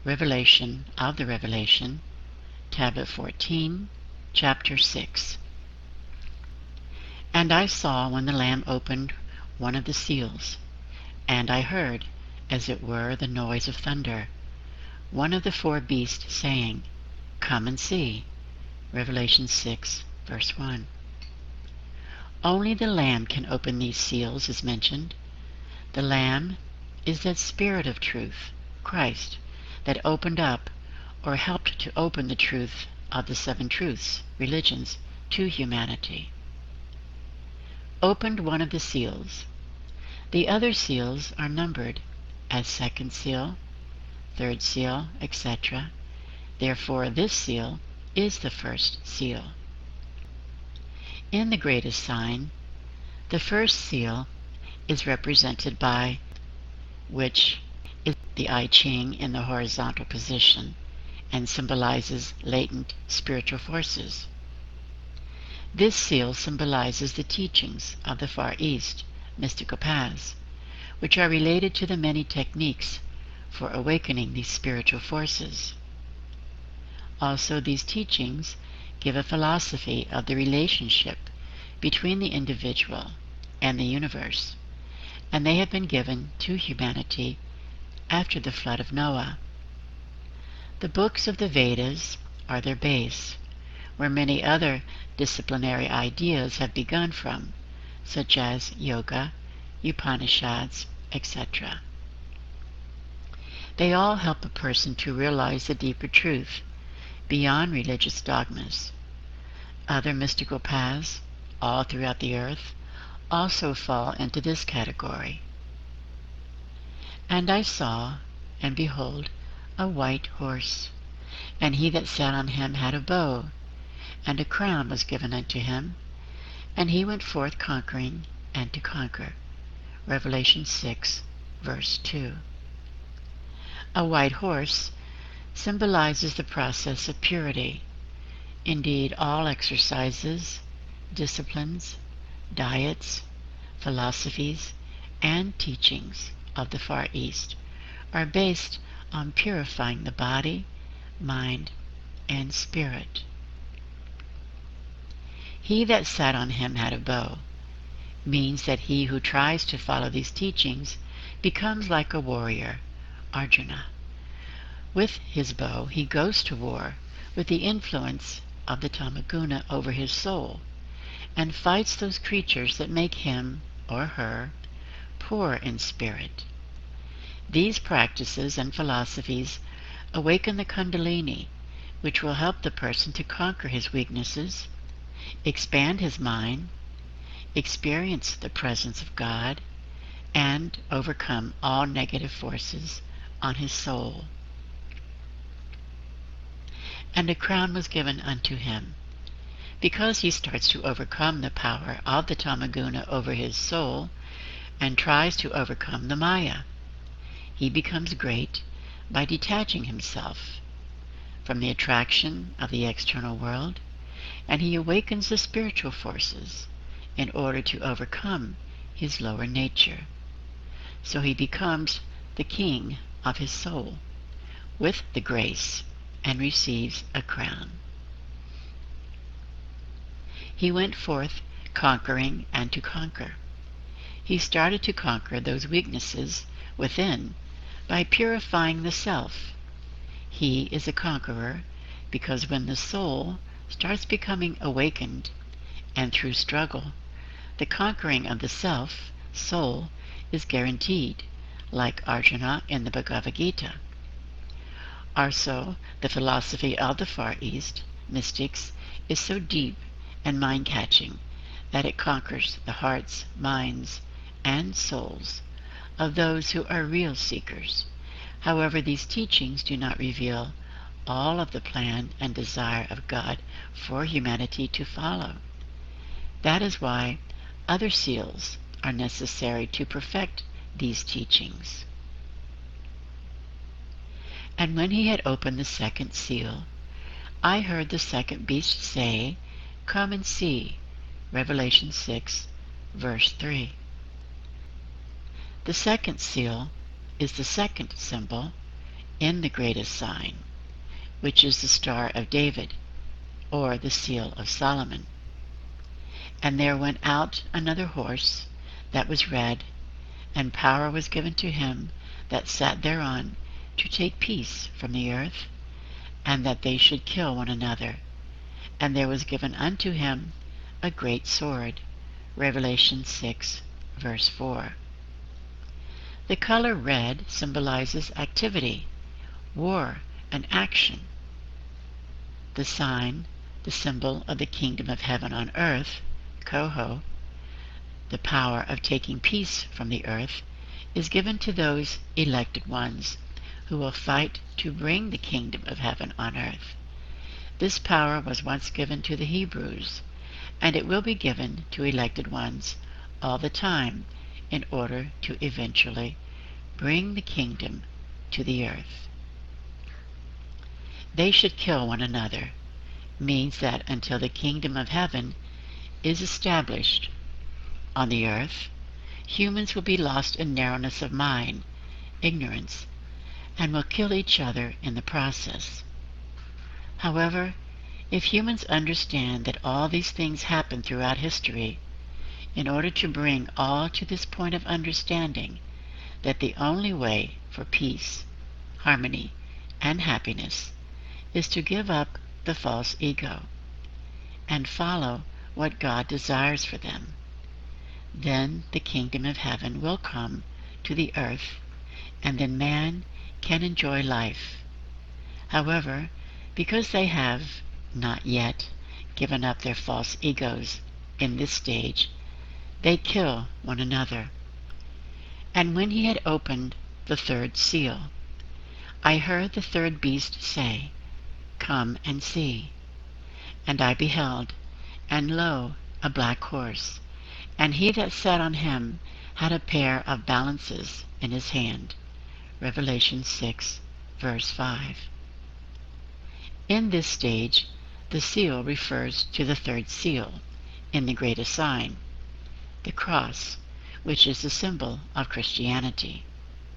Revelation of the Revelation, Tablet 14, Chapter 6. And I saw when the Lamb opened one of the seals, and I heard, as it were, the noise of thunder, one of the four beasts saying, Come and see. Revelation 6, verse 1. Only the Lamb can open these seals, is mentioned. The Lamb is that Spirit of truth, Christ, that opened up or helped to open the truth of the seven truths, religions, to humanity. Opened one of the seals. The other seals are numbered as second seal, third seal, etc. Therefore this seal is the first seal. In the greatest sign, the first seal is represented by, which is the I Ching in the horizontal position and symbolizes latent spiritual forces. This seal symbolizes the teachings of the Far East mystical paths, which are related to the many techniques for awakening these spiritual forces. Also, these teachings give a philosophy of the relationship between the individual and the universe, and they have been given to humanity after the flood of Noah. The books of the Vedas are their base, where many other disciplinary ideas have begun from, such as yoga, Upanishads, etc. They all help a person to realize the deeper truth beyond religious dogmas. Other mystical paths, all throughout the earth, also fall into this category. And I saw, and behold, a white horse, and he that sat on him had a bow, and a crown was given unto him, and he went forth conquering and to conquer. Revelation 6, verse 2. A white horse symbolizes the process of purity. Indeed, all exercises, disciplines, diets, philosophies, and teachings of the Far East are based on purifying the body, mind, and spirit. He that sat on him had a bow means that he who tries to follow these teachings becomes like a warrior, Arjuna. With his bow he goes to war with the influence of the Tamaguna over his soul, and fights those creatures that make him, or her, poor in spirit. These practices and philosophies awaken the Kundalini, which will help the person to conquer his weaknesses, expand his mind, experience the presence of God, and overcome all negative forces on his soul. And a crown was given unto him. Because he starts to overcome the power of the Tamaguna over his soul and tries to overcome the Maya, he becomes great by detaching himself from the attraction of the external world, and he awakens the spiritual forces in order to overcome his lower nature. So he becomes the king of his soul with the grace and receives a crown. He went forth conquering and to conquer. He started to conquer those weaknesses within by purifying the self. He is a conqueror because when the soul starts becoming awakened, and through struggle, the conquering of the self, soul, is guaranteed, like Arjuna in the Bhagavad Gita. Also, the philosophy of the Far East mystics is so deep and mind-catching that it conquers the hearts, minds, and souls of those who are real seekers. However, these teachings do not reveal all of the plan and desire of God for humanity to follow. That is why other seals are necessary to perfect these teachings. And when he had opened the second seal, I heard the second beast say, Come and see. Revelation 6, verse 3. The second seal is the second symbol in the greatest sign, which is the Star of David, or the seal of Solomon. And there went out another horse that was red, and power was given to him that sat thereon to take peace from the earth, and that they should kill one another. And there was given unto him a great sword. Revelation 6, verse 4. The color red symbolizes activity, war, and action. The sign, the symbol of the kingdom of heaven on earth, Koho, the power of taking peace from the earth, is given to those elected ones who will fight to bring the kingdom of heaven on earth. This power was once given to the Hebrews, and it will be given to elected ones all the time in order to eventually bring the kingdom to the earth. They should kill one another means that until the kingdom of heaven is established on the earth, humans will be lost in narrowness of mind, ignorance, and will kill each other in the process. However, if humans understand that all these things happen throughout history, in order to bring all to this point of understanding that the only way for peace, harmony, and happiness is to give up the false ego and follow what God desires for them, then the kingdom of heaven will come to the earth, and then man can enjoy life. However, because they have not yet given up their false egos in this stage, they kill one another. And when he had opened the third seal, I heard the third beast say, Come and see. And I beheld, and lo, a black horse, and he that sat on him had a pair of balances in his hand. Revelation 6, verse 5. In this stage, the seal refers to the third seal in the greatest sign, the cross, which is the symbol of Christianity.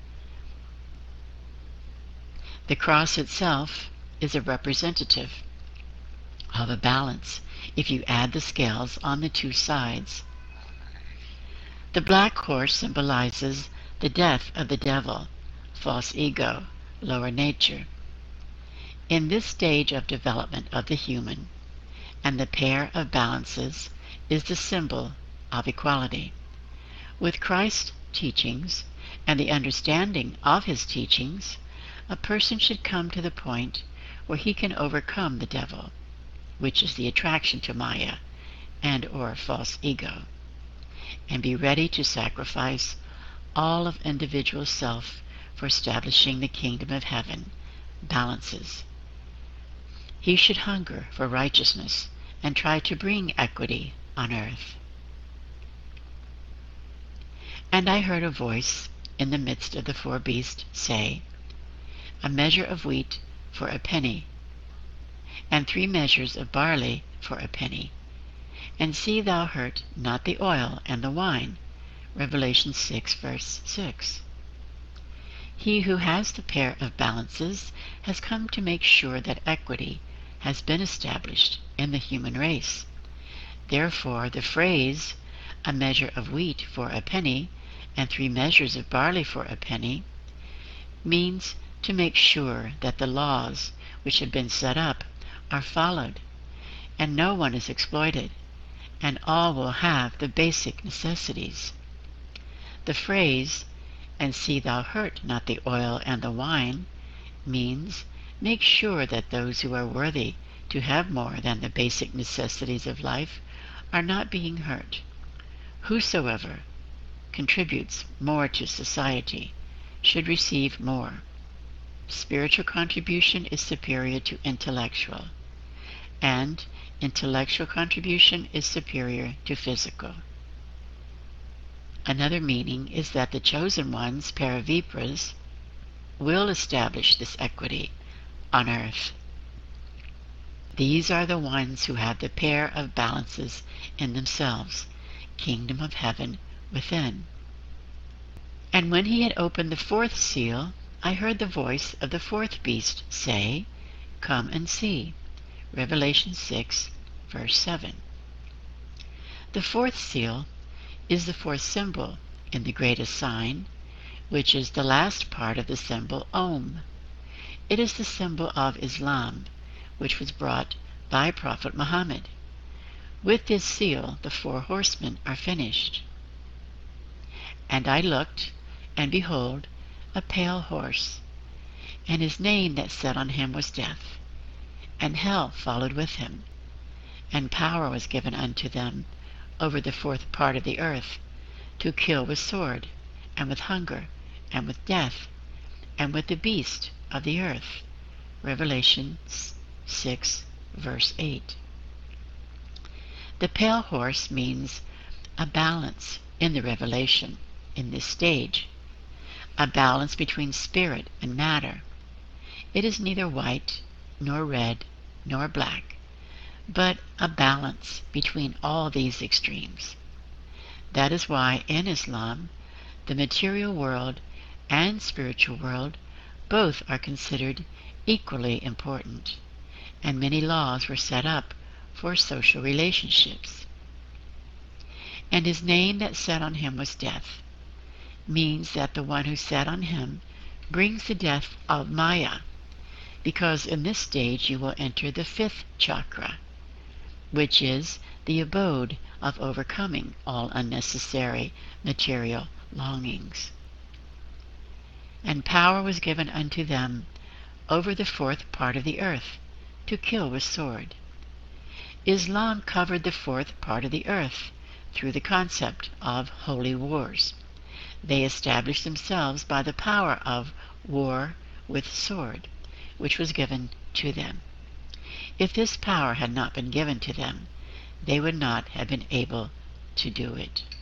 The cross itself is a representative of a balance if you add the scales on the two sides. The black horse symbolizes the death of the devil, false ego, lower nature. In this stage of development of the human, and the pair of balances is the symbol of equality. With Christ's teachings and the understanding of his teachings, a person should come to the point where he can overcome the devil, which is the attraction to Maya and or false ego, and be ready to sacrifice all of individual self for establishing the kingdom of heaven, balances. He should hunger for righteousness and try to bring equity on earth. And I heard a voice in the midst of the four beasts say, A measure of wheat for a penny, and 3 measures of barley for a penny. And see thou hurt not the oil and the wine. Revelation 6, verse 6. He who has the pair of balances has come to make sure that equity has been established in the human race. Therefore, the phrase, a measure of wheat for a penny, and 3 measures of barley for a penny, means to make sure that the laws which have been set up are followed, and no one is exploited, and all will have the basic necessities. The phrase, and see thou hurt not the oil and the wine, means make sure that those who are worthy to have more than the basic necessities of life are not being hurt. Whosoever contributes more to society should receive more. Spiritual contribution is superior to intellectual, and intellectual contribution is superior to physical. Another meaning is that the chosen ones, Paravipras, will establish this equity on earth. These are the ones who have the pair of balances in themselves, kingdom of heaven within. And when he had opened the 4th seal, I heard the voice of the fourth beast say, "Come and see." Revelation 6, verse 7. The fourth seal is the fourth symbol in the greatest sign, which is the last part of the symbol Om. It is the symbol of Islam, which was brought by Prophet Muhammad. With this seal the 4 horsemen are finished. And I looked, and behold, a pale horse, and his name that sat on him was Death, and hell followed with him, and power was given unto them over the fourth part of the earth, to kill with sword, and with hunger, and with death, and with the beast of the earth. Revelation 6, verse 8. The pale horse means a balance in the revelation in this stage, a balance between spirit and matter. It is neither white, nor red, nor black, but a balance between all these extremes. That is why in Islam, the material world and spiritual world both are considered equally important, and many laws were set up for social relationships. And his name that sat on him was Death, means that the one who sat on him brings the death of Maya, because in this stage you will enter the 5th chakra, which is the abode of overcoming all unnecessary material longings. And power was given unto them over the fourth part of the earth, to kill with sword. Islam covered the fourth part of the earth through the concept of holy wars. They established themselves by the power of war with sword, which was given to them. If this power had not been given to them, they would not have been able to do it.